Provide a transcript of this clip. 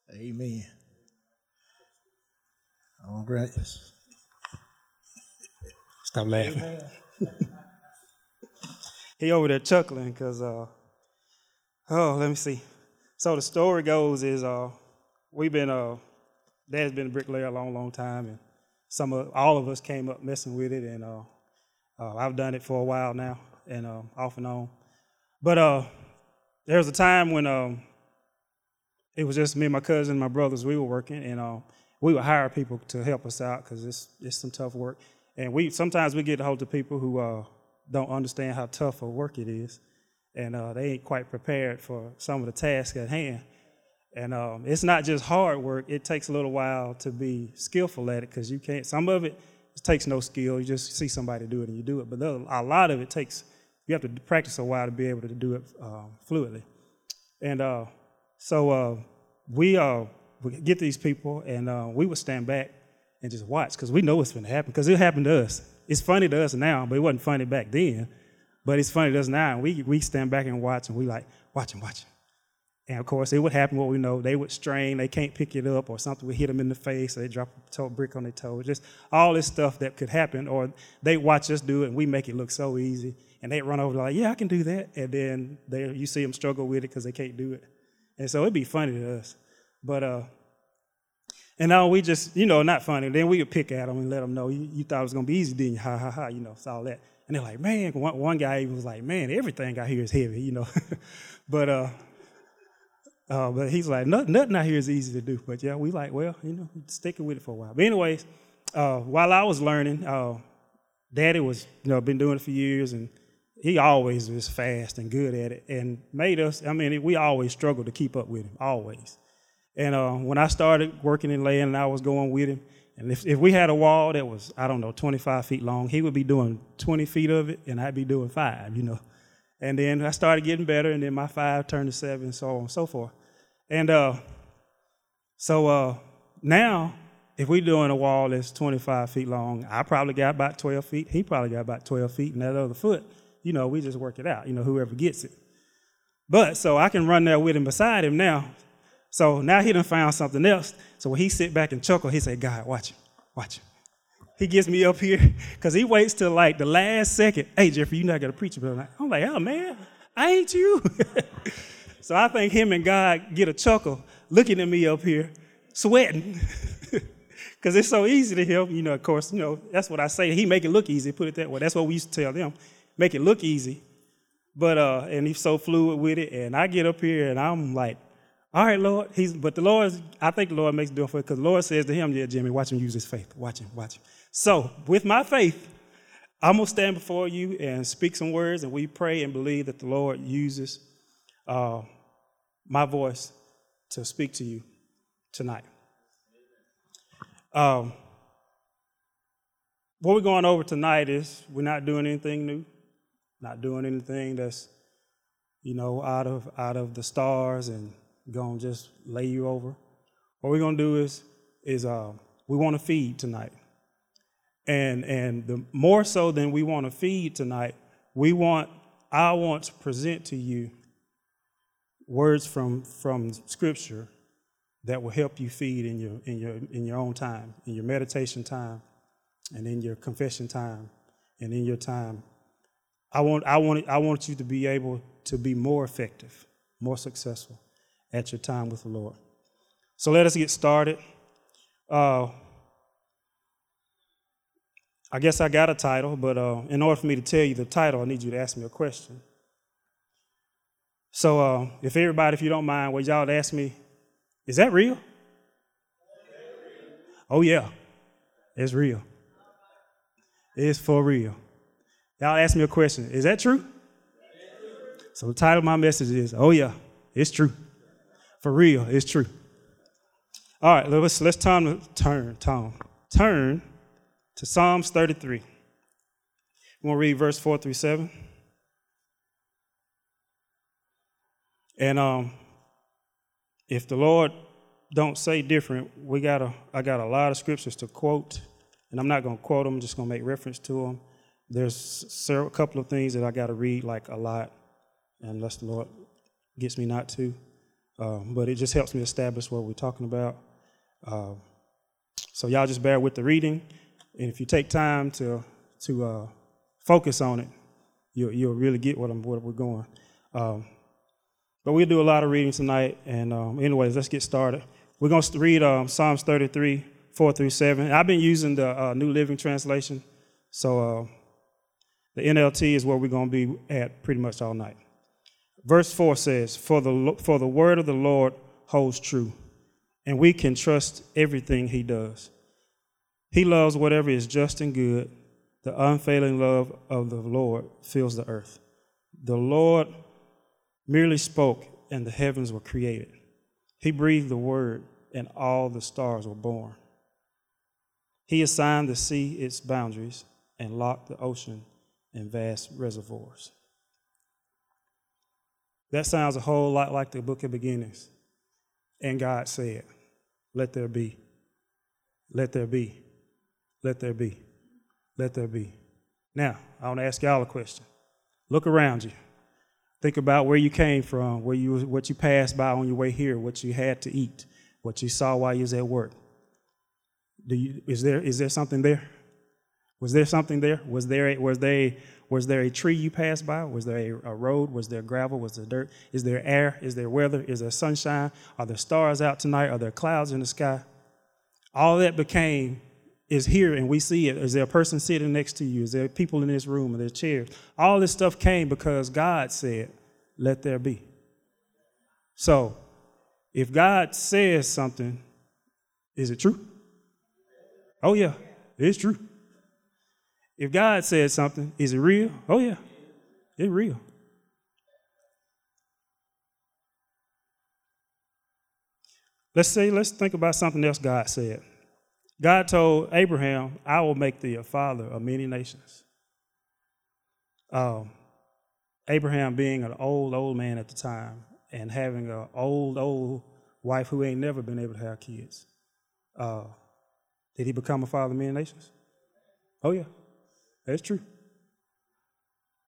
Amen. All right. Stop laughing. He over there chuckling because, let me see. So the story goes is we've been, Dad's been a bricklayer a long, long time, and all of us came up messing with it, and I've done it for a while now, and off and on. But there was a time when it was just me and my cousin and my brothers. We were working, and we would hire people to help us out because it's some tough work. And sometimes we get a hold of people who don't understand how tough a work it is, and they ain't quite prepared for some of the tasks at hand. And it's not just hard work. It takes a little while to be skillful at it because you can't. Some of it takes no skill. You just see somebody do it and you do it. But a lot of it you have to practice a while to be able to do it fluidly. And so we get these people, and we would stand back and just watch because we know what's going to happen because it happened to us. It's funny to us now, but it wasn't funny back then. But it's funny to us now, and we stand back and watch, and we like, watch. And, of course, it would happen what we know. They would strain. They can't pick it up, or something would hit them in the face, or they drop a brick on their toe. Just all this stuff that could happen, or they watch us do it, and we make it look so easy. And they run over like, yeah, I can do that. And then you see them struggle with it because they can't do it. And so it'd be funny to us. But, and now we just, not funny. Then we would pick at them and let them know, you thought it was going to be easy, didn't you? Ha, ha, ha, it's all that. And they're like, man, one guy even was like, man, everything out here is heavy, But he's like, nothing out here is easy to do. But, yeah, we like, well, sticking with it for a while. But anyways, while I was learning, Daddy was, been doing it for years, and he always was fast and good at it and made us, we always struggled to keep up with him, always. And when I started working in land and I was going with him, and if we had a wall that was, 25 feet long, he would be doing 20 feet of it, and I'd be doing 5, And then I started getting better, and then my 5 turned to 7, so on and so forth. And so now, if we're doing a wall that's 25 feet long, I probably got about 12 feet. He probably got about 12 feet, and that other foot, we just work it out, whoever gets it. But so I can run there with him beside him now. So now he done found something else. So when he sit back and chuckle, he say, God, watch him. He gets me up here because he waits till like the last second. Hey, Jeffrey, you're not going to preach about it. I'm like, oh, man, I ain't you. So I think him and God get a chuckle looking at me up here, sweating, because it's so easy to him. Of course, that's what I say. He make it look easy, put it that way. That's what we used to tell them, make it look easy. But and he's so fluid with it. And I get up here and I'm like, all right, Lord. I think the Lord makes it different because the Lord says to him, yeah, Jimmy, watch him use his faith. Watch him. So with my faith, I'm going to stand before you and speak some words, and we pray and believe that the Lord uses my voice to speak to you tonight. What we're going over tonight is we're not doing anything new, not doing anything that's, out of the stars and going to just lay you over. What we're going to do is we want to feed tonight. And the more so than we want to feed tonight, I want to present to you words from Scripture that will help you feed in your own time, in your meditation time, and in your confession time, and in your time. I want you to be able to be more effective, more successful at your time with the Lord. So let us get started. I guess I got a title, but in order for me to tell you the title, I need you to ask me a question. So if you don't mind, would y'all ask me, is that real? Oh, yeah, it's real. It's for real. Y'all ask me a question. Is that true? So the title of my message is, oh, yeah, it's true. For real, it's true. All right, let's turn to Psalms 33. We're going to read verse 4 through 7. And if the Lord don't say different, I got a lot of scriptures to quote, and I'm not going to quote them, I'm just going to make reference to them. There's a couple of things that I got to read like a lot, unless the Lord gets me not to. but it just helps me establish what we're talking about. So y'all just bear with the reading, and if you take time to focus on it, you'll really get what we're going. But we'll do a lot of reading tonight, and anyways, let's get started. We're going to read Psalms 33, 4 through 7. I've been using the New Living Translation, so the NLT is where we're going to be at pretty much all night. Verse 4 says, For the word of the Lord holds true, and we can trust everything he does. He loves whatever is just and good. The unfailing love of the Lord fills the earth. The Lord merely spoke, and the heavens were created. He breathed the word, and all the stars were born. He assigned the sea its boundaries and locked the ocean in vast reservoirs. That sounds a whole lot like the book of beginnings. And God said, let there be, let there be, let there be, let there be. Now, I want to ask y'all a question. Look around you. Think about where you came from, what you passed by on your way here, what you had to eat, what you saw while you was at work. Is there something there? Was there something there? Was there a tree you passed by? Was there a road? Was there gravel? Was there dirt? Is there air? Is there weather? Is there sunshine? Are there stars out tonight? Are there clouds in the sky? All that is here, and we see it. Is there a person sitting next to you? Is there people in this room? Are there chairs? All this stuff came because God said, let there be. So, if God says something, is it true? Oh, yeah, it's true. If God said something, is it real? Oh, yeah, it's real. Let's think about something else God said. God told Abraham, I will make thee a father of many nations. Abraham being an old man at the time and having an old wife who ain't never been able to have kids. Did he become a father of many nations? Oh, yeah, that's true.